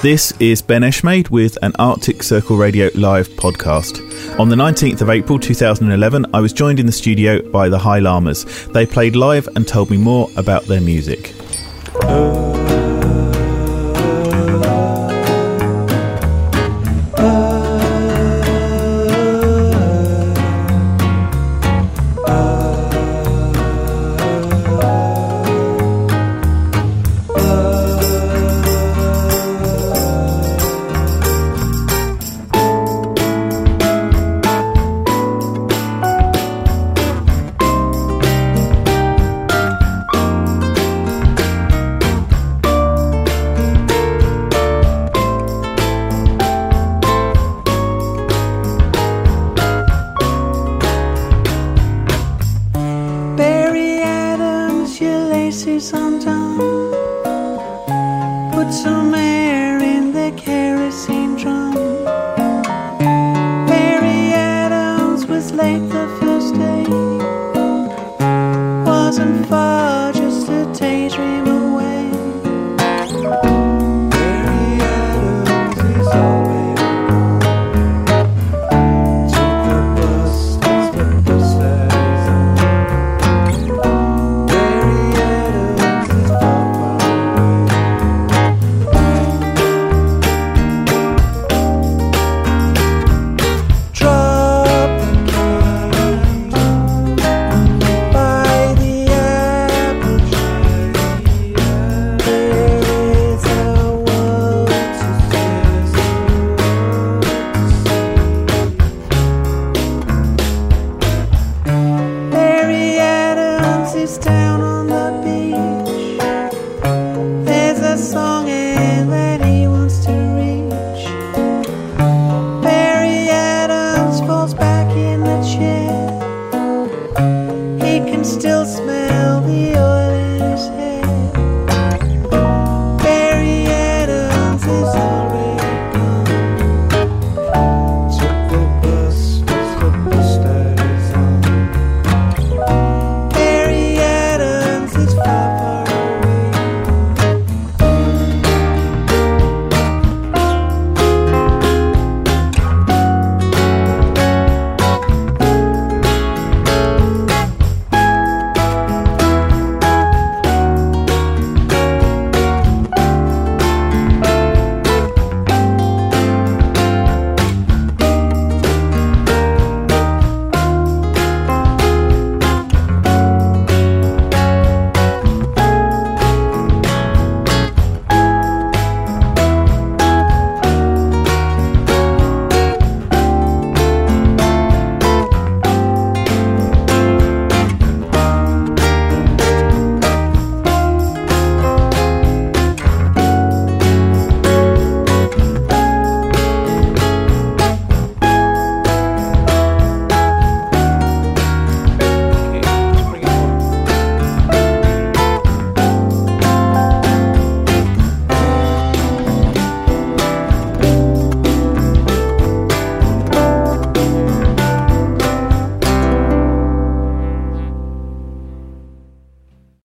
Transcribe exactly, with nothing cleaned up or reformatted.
This is Ben Eshmade with an Arctic Circle Radio Live podcast. On the nineteenth of April two thousand eleven, I was joined in the studio by the High Llamas. They played live and told me more about their music. Wasn't far, just a daydream.